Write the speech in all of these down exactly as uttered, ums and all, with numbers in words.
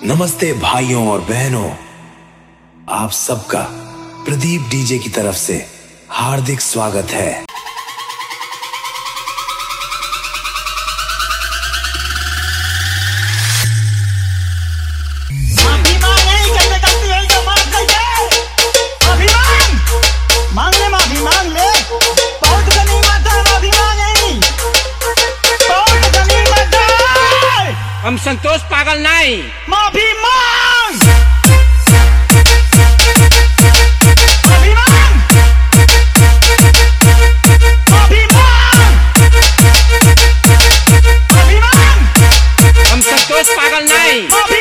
नमस्ते भाइयों और बहनों, आप सबका प्रदीप डीजे की तरफ से हार्दिक स्वागत है। हम संतोष पागल नहीं, माफी मांग। हम संतोष पागल नहीं।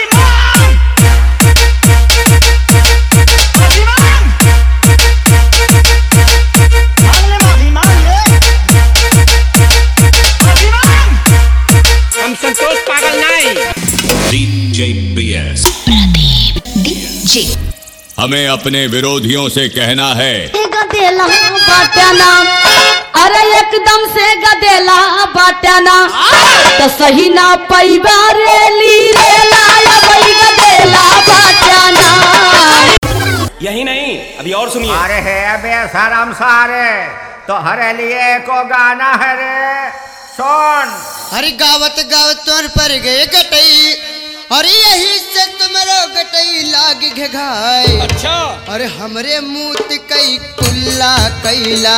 हम संतोष पागल नहीं। DJ BS Pradeep DJ. हमें अपने विरोधियों से कहना है, गदेला बाटना, अरे एकदम से गदेला बाटना, तो सही ना पैबा रेली रेला भाई गदेला बाटना। यही नहीं, अभी और सुनिए। अरे है बेशरम सारे, तो हरे लिए को गाना है रे, सुन। अरे गावत गावत तोर पर गए गटई, अरे यही से तुमरो गटई लाग घाय। अच्छा। अरे हमरे मुंह कई कुल्ला कैला।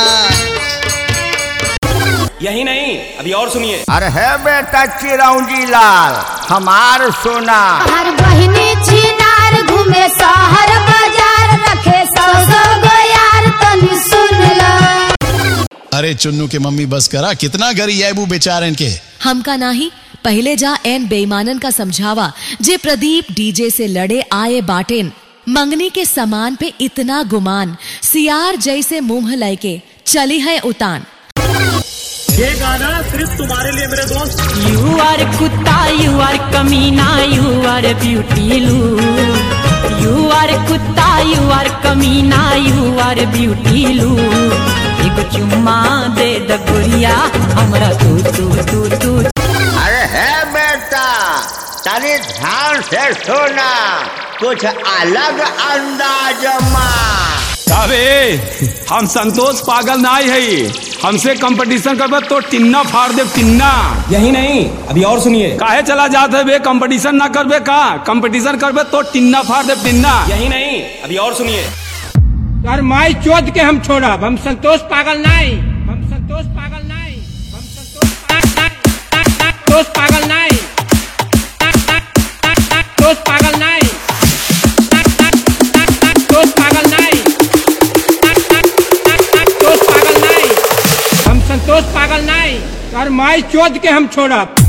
यही नहीं, अभी और सुनिए। अरे है बेटा चिरौंजी लाल हमार सोना, हर बहिनी चिनार घूमे शहर बाजार, रखे सौ सौ गो यार तनी सुन ला। अरे चुन्नू के मम्मी बस करा, कितना गरी आबू बेचारन के। हमका नाही, पहले जा एन बेईमानन का समझावा जे प्रदीप डीजे से लड़े आए बाटेन। मंगनी के सामान पे इतना गुमान, सियार जैसे मुंह लैके चली है उतान। ये गाना सिर्फ तुम्हारे लिए मेरे दोस्त। यू आर कुत्ता, यू आर कमीना, you are beautiful. You are कुत्ता, यू आर कमीना, यू आर ब्यूटीलू। एक चुम्मा दे द गुड़िया हमरा तू तू तू तू। अरे है बेटा तनी ध्यान से सुना, कुछ अलग अंदाज में। अबे हम संतोष पागल नहीं है, हमसे कंपटीशन करबे तो टिन्ना फाड़ दे टिन्ना। यही नहीं, अभी और सुनिए। काहे चला जाते बे, कंपटीशन ना करबे का? कंपटीशन करबे तो टिन्ना फाड़ दे टिन्ना। यही नहीं, अभी और सुनिए। यार माई चोद के हम छोड़ा, हम संतोष पागल नहीं, हम संतोष पागल नहीं, हम संतोष संतोष पागल नहीं, संतोष पागल नहीं, संतोष पागल नहीं, संतोष पागल नहीं, हम संतोष पागल नहीं। यार माई चोद के हम छोड़ा।